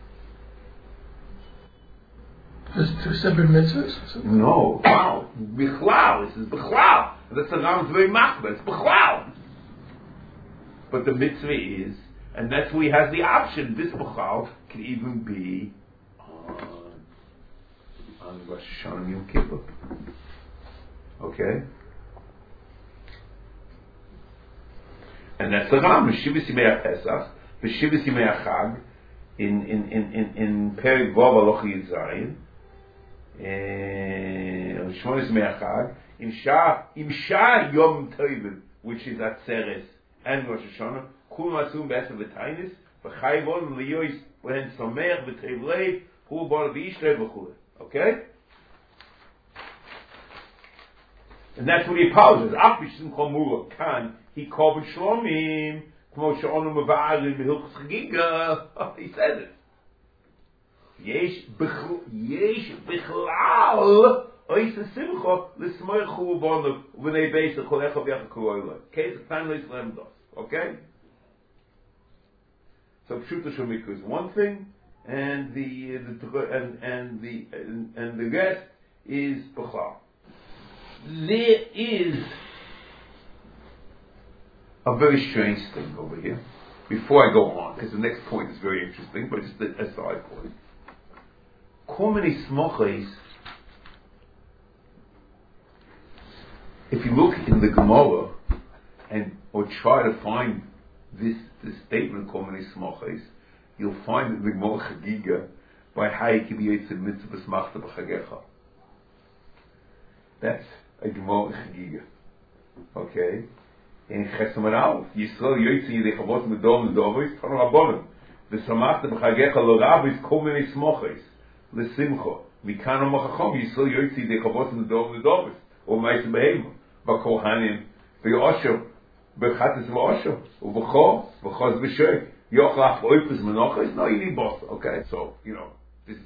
There's two separate mitzvahs. No, wow, bichlal. This is bichlal. That's the Rambam's very machbah. It's bichlal. But the mitzvah is, and that's where he has the option. This bichlal can even be on Rosh Hashanah Yom Kippur. Okay? And that's the Ram, Shivas Yimei HaPesach, Shivas Yimei HaChag, in Perek Vav Aloch Yitzayin, Shmonis Yimei HaChag, Im Shah Yom Tovim, which is Atzeres and Rosh Hashanah, Kul Masum B'Esav V'Tainis, V'Chayvon L'Yois V'Hen Someach V'Teiv Leiv, Hu Bar V'Yishlei V'Chulei. Okay? And that's what he apologizes. Afishim Chomura Khan, he called Shlomim, Kmo Sha'onu Mava'arim B'Hilchos Chagiga. He says it. Yesh Bichlal Ois Simcha L'Smoich Hu Bonav V'nei Beis L'Cholecha V'Yachak Kuroila. Okay? It's time to Islam Dos. Okay? So Pshuta Shomikra is one thing, and the rest is B'chal. There is a very strange thing over here. Before I go on, because the next point is very interesting, but just a side point. Kol minei smochos if you look in the Gemara or try to find this statement called Mini Smochis, you'll find in the Gemara Chagiga by Hayek Yitziv Mitzvah Smachta B'Chagecha. That's a Gemara Chagiga. Okay? In Chesam and Aleph, Yisrael Yotzi Yidei Chavot Medom Nedovis Tanu Rabbonim. The Samachta B'Chagecha Lo Rabbi is Kol Mini Smochis L'Simcha Mikano Machachom Yisrael Yotzi Yidei Chavot Medom Nedovis or Ma'aseh Behema V'Kohanim V'Yosher B'Chatzis V'Osher V'Chol V'Choz V'Shoy Yochlach V'Oipes Menochis. No, you need both. Okay, so this is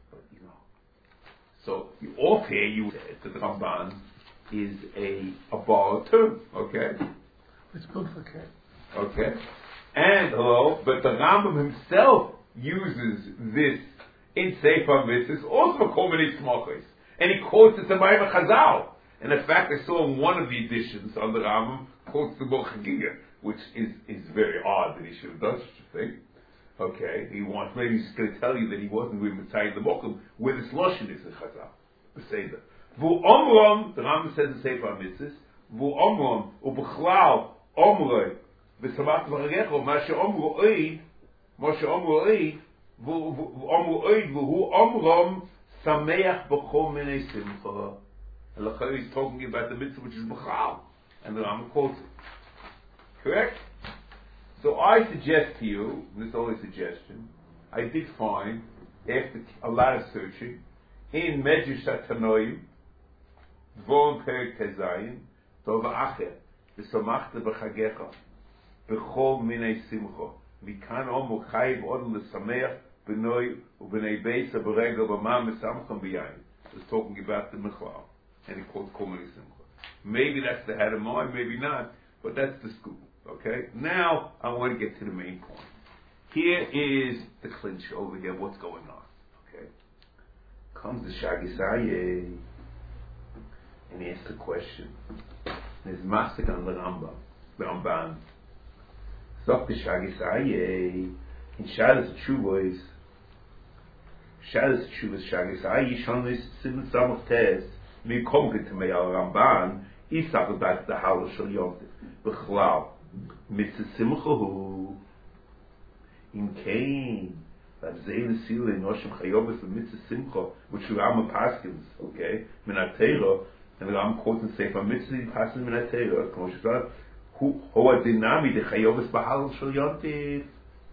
so off here you said that the Ramban is a borrowed term. Okay. It's good for cat. Okay. And but the Rambam himself uses this in Sefer Mitzvahs also for Kol Minei Smochos, and he quotes it to Ma'aser Chazal. And in fact, I saw in one of the editions on the Rambam quotes the Gemara Chagiga, which is very odd that he should have done such a thing. Okay, maybe he's going to tell you that he wasn't with Mitzayim the Mokum, where this Lashon is in Chazal. Beseder. Vu Omram, the Rambam says in Sefer Mitzvahs, Vu Omram, Ubechlal, Omroi, V'Samat V'Chagecha, Mashe Omru Oid, Vu Omru Oid, Vu Omram, Sameach B'Chol Minei Simcha. And Lachar is talking about the mitzvah which is B'chal. And the Rambam quotes it. Correct? So I suggest to you, this is only a suggestion, I did find, after a lot of searching, in Medrash HaTanoim, Dvorim Perek Tezayin, Tova Acher, V'Samachta B'Chagecha, B'Chol Minei Simcha, Mikan Omu Chayiv Odom L'Sameach, B'Noi U'B'nei Beisa B'Regel B'Mam V'Samcham B'Yayin. It's talking about the Mechlal, and he quotes Kol Minei Simcha. Maybe that's the head of mine, maybe not, but that's the scoop. Okay, now I want to get to the main point. Here is the clinch over here, what's going on. Okay, comes the Shagisaye and he asks the question. There's Masik on the Ramban. Stop the Shagisaye in Shadas Chuvos. Shadas Chuvos Shagisaye Shonis Simon Samach Tes Mi Komget to me al Ramban Isach about the Halal Shal Yontif B'Chlal. Mitzvah Simchahu in Cain, that Zayn Sila in Noshim Chayobas and Mitzvah Simcha, which Rambam Paskins, okay, Minatera, and the Rambam quotes and say from Mitzvah Paskins Minatera, Kmoshizad, who are Dinami the Chayobas Bahal Shal Yontif.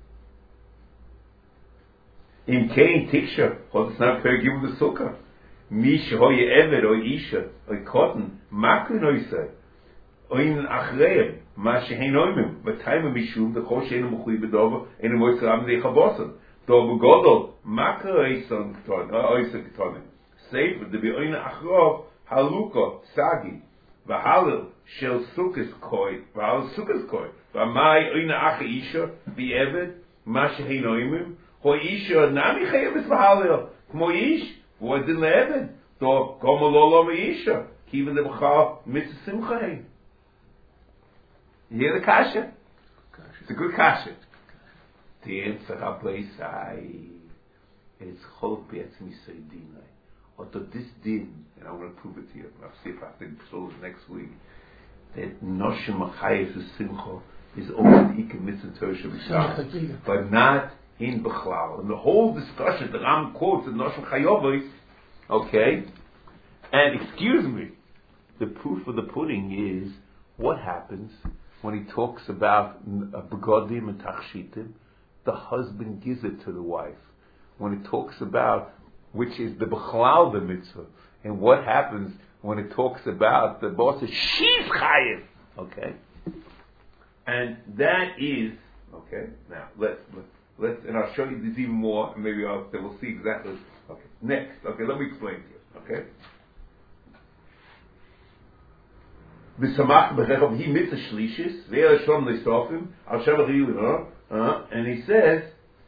In Cain Tiksha, hold it's not fair given the Sukkah. Mish Hoye Eved or Isha or Cotton, Makrin Oisai, Oin Achreim. מה שהן אומרים, ותאימה משום, דכל שאינו מחוי בדובר, אינו מועצה רם די חבוסם. דובר גודל, מה קרה איסון קטונים? סייפה, דבי אוינה אחרוב, הלוקו, סגי, והלל של סוכס קוי, ומאי אוינה אחר אישה, בעבד, מה שהן אומרים, הו אישה נמי חייבס בהלל, כמו איש, והוא הדין לעבד, דו גומה לא מאישה, כיוון דבחר מצווה שמחה. You hear the kasha? It's a good kasha. The answer, Rabbi Isai, it's Chol Be'etzim Yisrael Dinai. Or to this din, and I'm going to prove it to you. I'll see if I can solve it next week. That Noshim Machayes Simcha is only the Ikem Mitzvah Torah Shabbat, but not in Bechlal. And the whole discussion, the Ram quotes the Noshim Chayovos, okay? And excuse me, the proof of the pudding is what happens when he talks about begodim and tachshitim. The husband gives it to the wife. When he talks about which is the bechlal the mitzvah, and what happens when it talks about the boss says she's chayiv. Okay, and that is okay. Now let's and I'll show you this even more, and maybe we'll see exactly. Okay, next. Okay, let me explain to you. Okay. B'samach b'chechov he mitzvah shlishis ve'er shom le'sofim al shavach yilin, and he says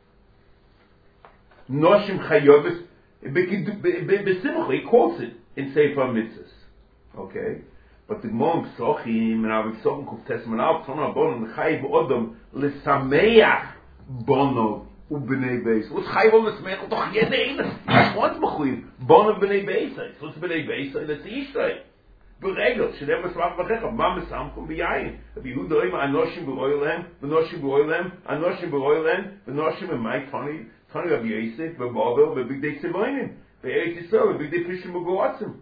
noshim chayobes b'simcha. He quotes it in Sefer Mitzvahs. Okay, but the Gemara Psochim and our Psochim Kuftes Manav Tzon Rabbanon Chayiv Odom L'Sameach Bono U'Bnei Beis. What's Chayiv Odom L'Sameach? Doch jeder eine. What's Mechuyev? Bono Bnei Beis. What's Bnei Beis? That's Yisrael. Beregel, shedem esmach vachecha, ma mesamchum b'yayin. Rabbi Yehuda oim, anoshim b'roilem, v'noshim b'roilem, anoshim b'roilem, v'noshim emay tani Rabbi Yosef, v'babel, v'bigdei tzivonim, v'eretz Yisrael, v'bigdei fishim v'goatzim.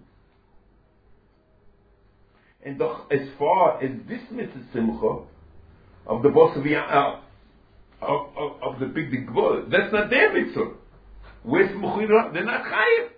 And as far as this mitzvah simcha, of the boss of the big gvul, that's not their mitzvah. Where's Mechira? They're not chayiv.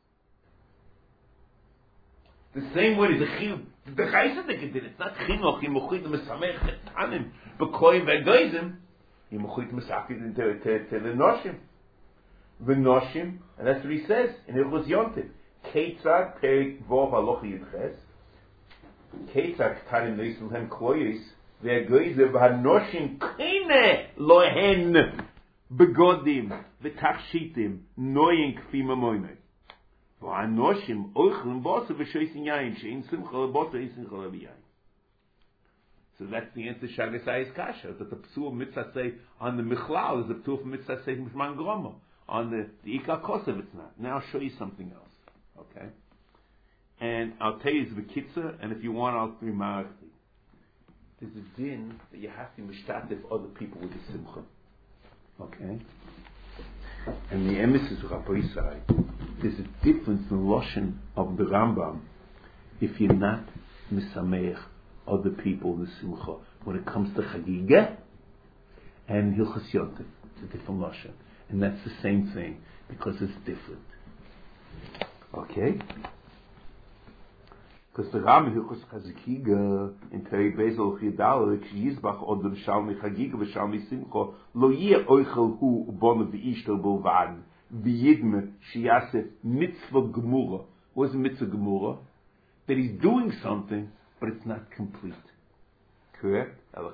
The same way as the chiyuv, the chaysadik did. It's not chinuch. You mechit mesamech chetanim, bekoyim v'goyzim. You mechit mesakid to the noshim, v'noshim, and that's what he says in Hilchos Yontif. Keitzad perik vov halocha yidches. Keitzad ktarim neisel hem kloyis v'goyzim v'hanoshim kine lohen begodim v'tachshitim noyin kfim amoynei. V'anoshim oichlin bosa v'shoisin yayin shein simcha bosa isin chalav. So that's the answer to Shagasai's kasha. That the psua mitzvah say on the michlal is the psua mitzvah say mishman groma. On the ikar kosev it's not. Now I'll show you something else. Okay? And I'll tell you it's v'kitza, and if you want I'll remark you. There's a din that you have to mishtatif other people with the simcha. Okay? And the emes is Rabbi Yisai. There's a difference in the loshen of the Rambam if you're not misameach other people in the simcha when it comes to chagiga and Hilchos Yontif. It's a different loshen, and that's the same thing because it's different. Okay? Because the Rambam Hilchos Chagiga in Perei Bezel Chidal Yizbach Odom Shalmi Chagiga v'Shalmi Simcha Lo Yeh Oichel Hu Ubonu v'Ishto Bovad v'Yidme Shiyasef Mitzvah Gemura. What's Mitzvah Gemura? That he's doing something, but it's not complete. Correct?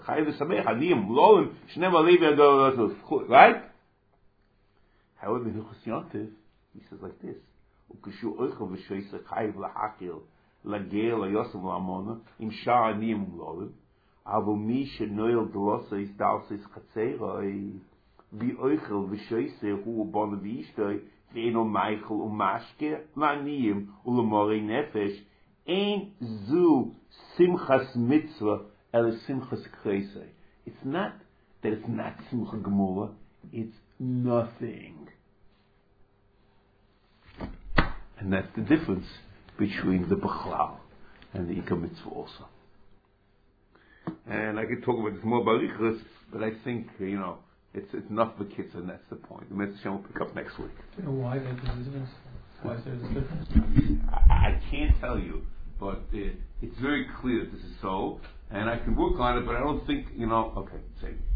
Right? However, in Hilchos Yontif, he says like this: Lagel Yosem Lamona Im Shah Aniyim Ulolim Avo Mi Shenoel Delosa Is Dalsis Chatzeroi Vi Oichel Vishoise Hu Ubon Vishtoi Veino Michael Umashke Laniyim Ulamori Nefesh Ein Zu Simchas Mitzvah El Simchas Kreisei. It's not that it's not Simcha Gemura, it's nothing. And that's the difference between the Bechlal and the Ikar Mitzvah also. And I could talk about this more barichas, but I think, it's enough for kids, and that's the point. The Mitzvah will pick up next week. Do you know why there's a difference? Why is there this difference? I can't tell you, but it's very clear that this is so, and I can work on it, but I don't think, okay, say.